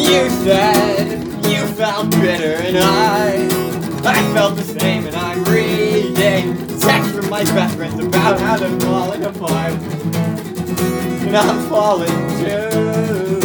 You said you felt bitter, and I felt the same, and I'm reading texts from my best friends about how they're falling apart, and I'm falling too.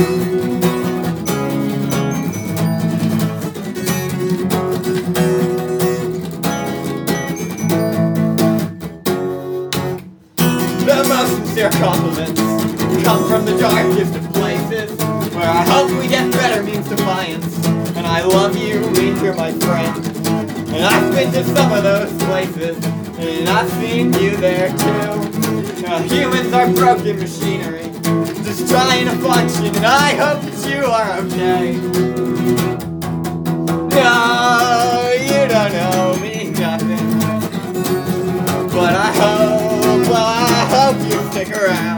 The most sincere compliments come from the darkest of places, where I hope we get better means defiance, and I love you means you're my friend. And I've been to some of those places, and I've seen you there too. Humans are broken machinery, just trying to function, and I hope that you are okay. No, you don't know me nothing, but I hope you stick around.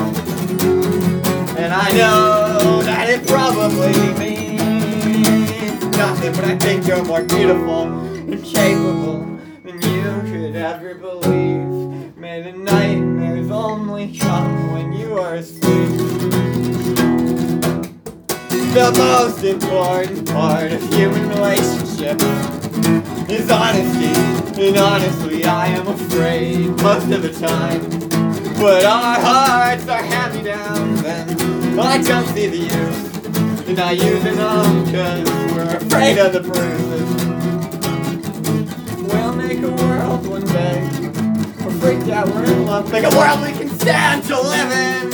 And I know that it probably means nothing, but I think you're more beautiful and capable than you could ever believe. May the nightmares only come when you are asleep. The most important part of human relationships is honesty, and honestly I am afraid most of the time. But our hearts are hand-me-downs, and I don't see the use in not using them, cause we're afraid of the bruises. We'll make a world one day, we're freaked out, we're in love, make a world we can stand to live in.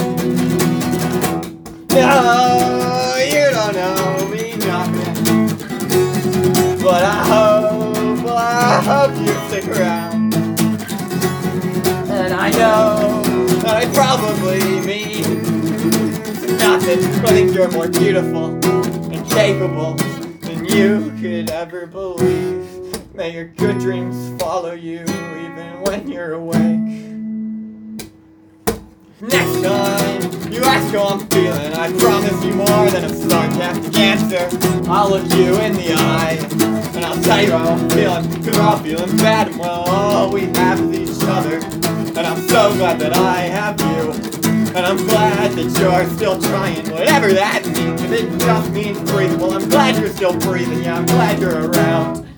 No, you don't know me nothing, but I hope you stick around. And I know that it probably means nothing, but I think you're more beautiful and capable than you could ever believe. May your good dreams follow you even when you're awake. Next time you ask how I'm feeling, I promise you more than a sarcastic answer. I'll look you in the eye and I'll tell you how I'm feeling, cause we're all feeling bad, and well, all we have is each other. And I'm so glad that I have you, and I'm glad that you're still trying, whatever that means. If it just means breathing, well, I'm glad you're still breathing, yeah, I'm glad you're around.